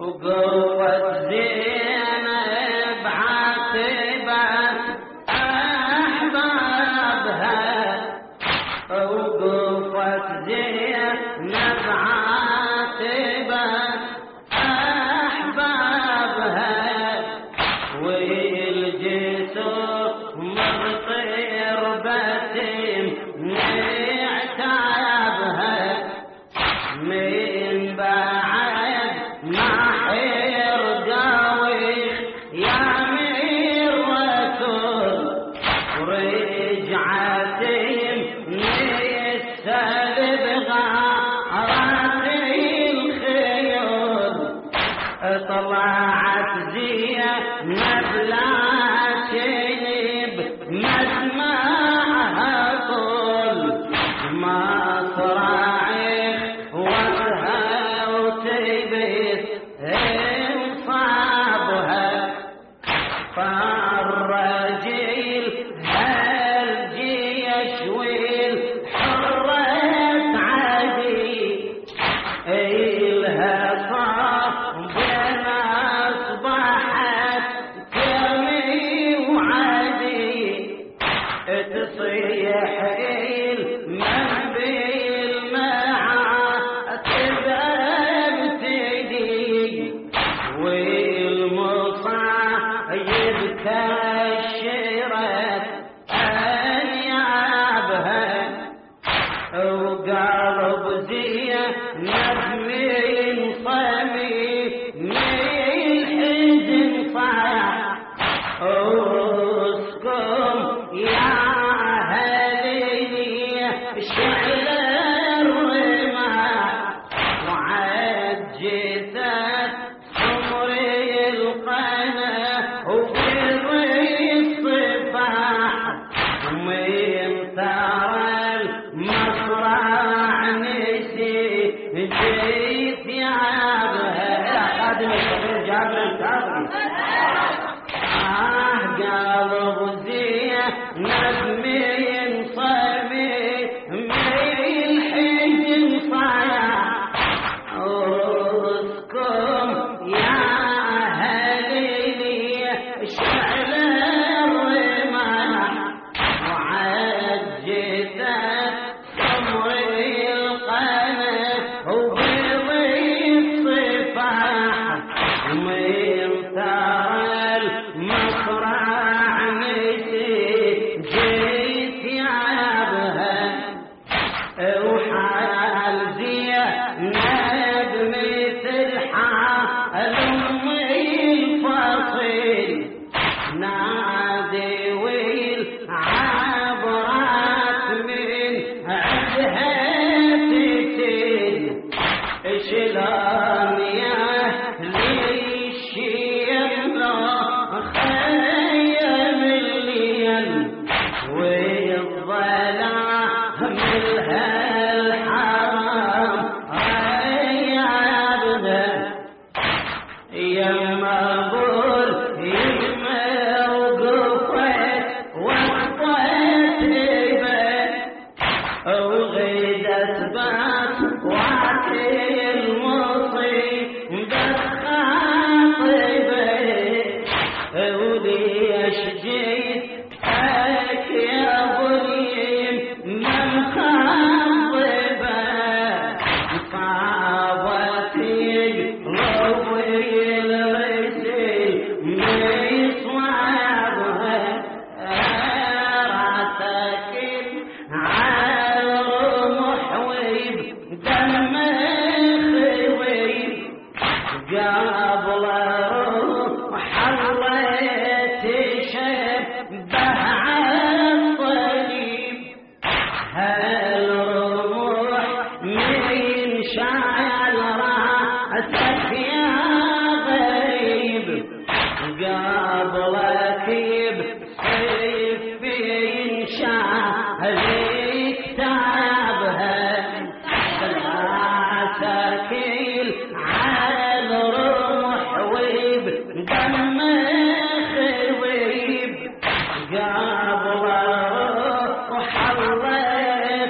وقوة زينب عاتبت أحبابها، وقوة زينب عاتبت أحبابها، والجسر مطير بتم نعتابها، من بعد ما حير داويخ يا مير رسول، ورجعتهم نسل بغارات الخيول، طلعت زينب لا تنب مسمعها طول، ما صراعيخ وجهها وتيبس انصابها، فالرجيل هالجيش والحرة عدي، إلها صاف بين أصبحت كرمي وعدي، تصيح المن بالمعاتب ابتدي، والمصايب كشرت أنيابها، وقلب زينب من صميم الحزن صاح، اسكم يا أهلي شعل الرماح، وعجزت سمري القنا وبر الصفاح، ومن ثرى المصرع نسي جيت يابها، يا خادم الصغير جابر الكاظمي، قلب زينب من صميم الحزن صاح، اسكم يا أهلي شعل الرماح، وعجزت سمري القنا وبر الصفاح، ومن ثرى المصرع نسي جيت يابها، وحال زينب مثل حال أمي الفصيل، نادي والعبرات من عدها تتل، شلون يا للشيم خيم الليل، والظلام الهالحرام عيابها، يا مقبول يما وقفت وقفت إبت، وغيدت بات وعكي المصيبة خاطبة، وليش جيتك يا ظليم من خاطبة، طاوتك روي الرسل مصوابها، راسك على الرمح ويب دم خويب، قبل روح الله تشبه عالصليب، هالرمح من شعل راسك يا غريب، قبلك بسيف ينشعل كتابها، سكيل على الرمح ويب دم خويب، قبل روح الله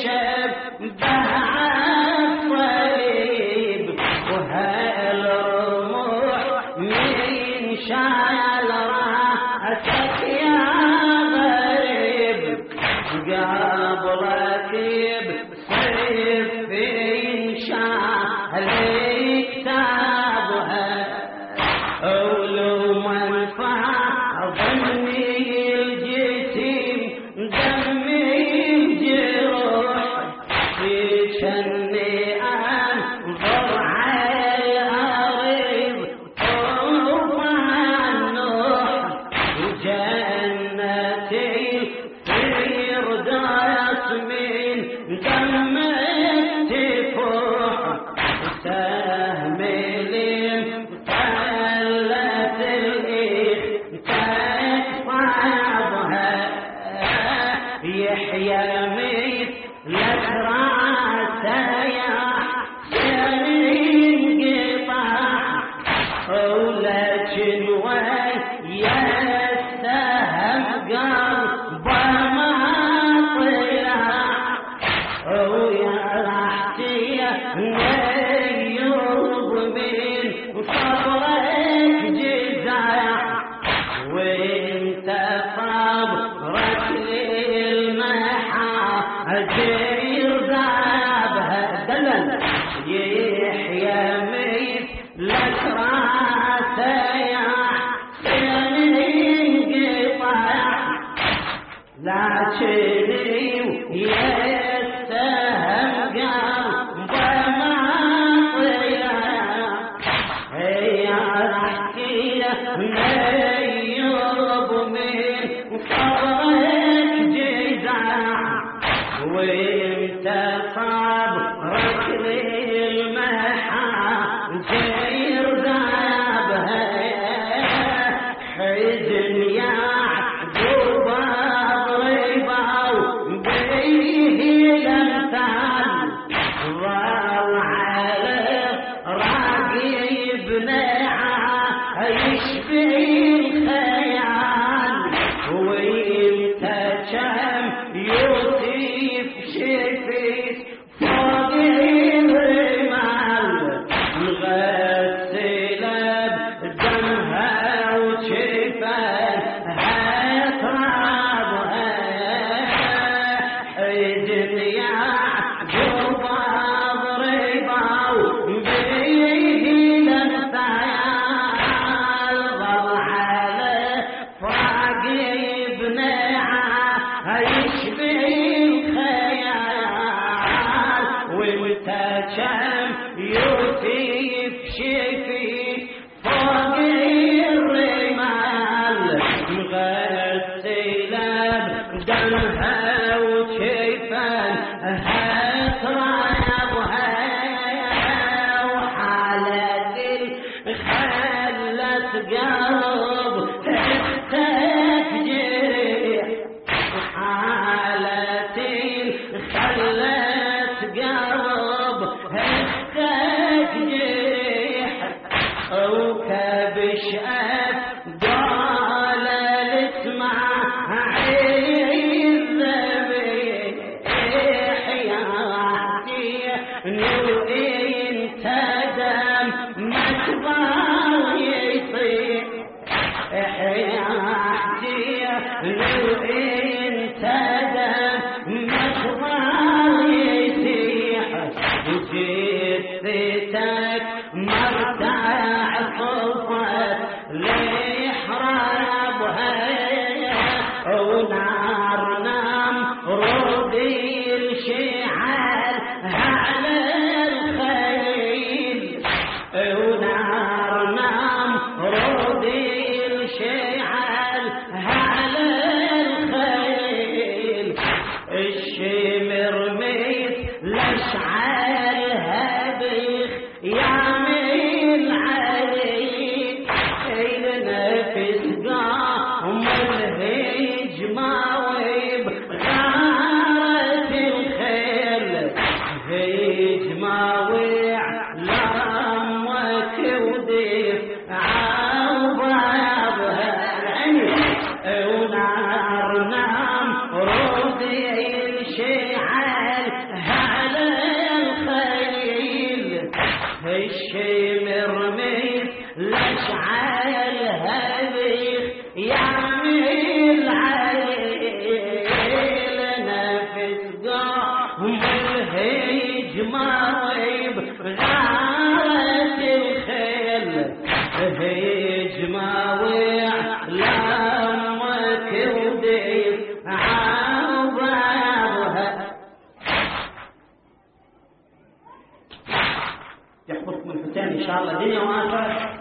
تشبه عالصليب، وهالروح احكي ايوب من صبرك جزع وانت صبرك للمحاجير ذابها حزن يعقوب ضربه بيه الامثال ضل على راقب نعا يشفي الخيال وانت كم يوسف شفيت فوق الرمال مغسلة بدمها وشفاها ترابها حزن يعقوب ضربه بيه الامثال ضل على فراق ابنها يشبه الخيال وانت كم يوسف شفيت فوق الرمال مغسلة بدمها وشفاها ترابها وحالة خلت قلب تحتك جريح وحالة خلت قلب تحتك جريح وكبش قال اسمع الذبيح يا انت دم مكبر يصيح حياتي لو انت دم مكبر يصيح جثتك مرتاع صفت ليحرابها ونار نام رودي الشعال على الخيل ونار نام رودي الشعال على الخيل الشمر ميت لشعال هبيخ يعمل عليك النفس قام الهجمة وبغارة الخيل هجمة وعلام وكوديف عوضها ونار نام رودي الشعال على الخيل الشمر ميت لشعال هبيخ يعمل عليه نفس قام الهجمة وبغارة الخيل هجمة وعلام وكوديف عوضها يحفظكم الفتان ان شاء الله دنيا واخره.